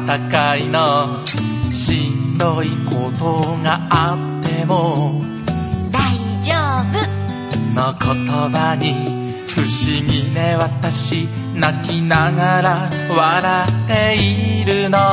戦いのしんどいことがあっても大丈夫の言葉に不思議ね私泣きながら笑っているの